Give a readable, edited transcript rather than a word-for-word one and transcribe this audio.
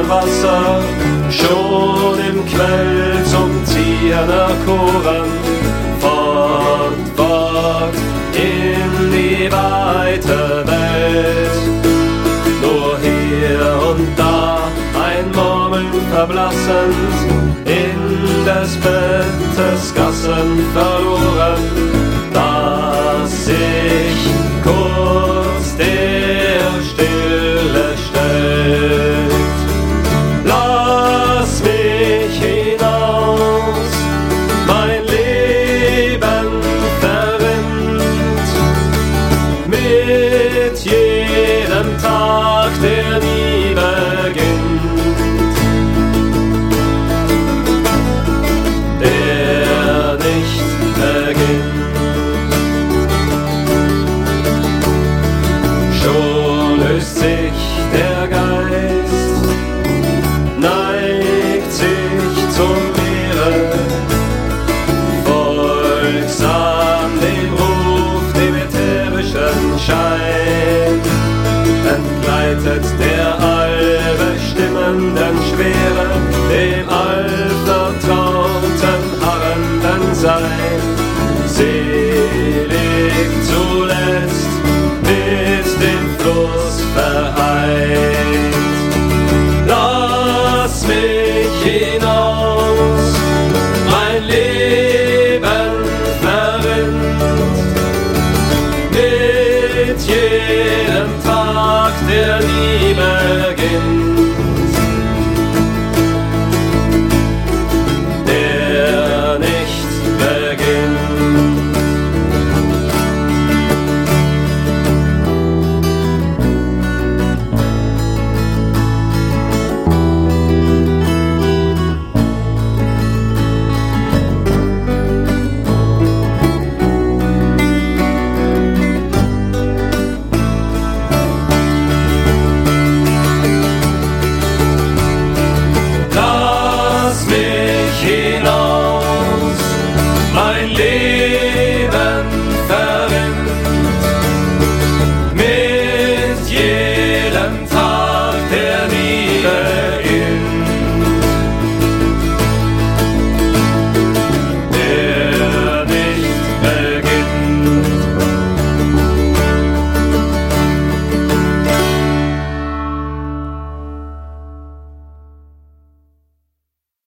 Wasser, schon im Quell zum Ziehen erkoren. Fort, fort in die weite Welt. Nur hier und da ein Murmeln verblassend, in des Bettes Gassen verloren, dass sich kurz der Stille stellt. Lass mich hinaus, mein Leben verrinnt, mit jedem Tag, der nie beginnt, der nicht beginnt. Schon löst sich der Geist, neigt sich zum Meere, folgsam dem Ruf, dem ätherischen Schein, entgleitet der allbestimmenden Schwere, dem allvertrauten harrenden Sein, selig zuletzt mit dem Fluss vereint. Lass mich hinaus, mein Leben verrinnt, mit jedem Tag, der nie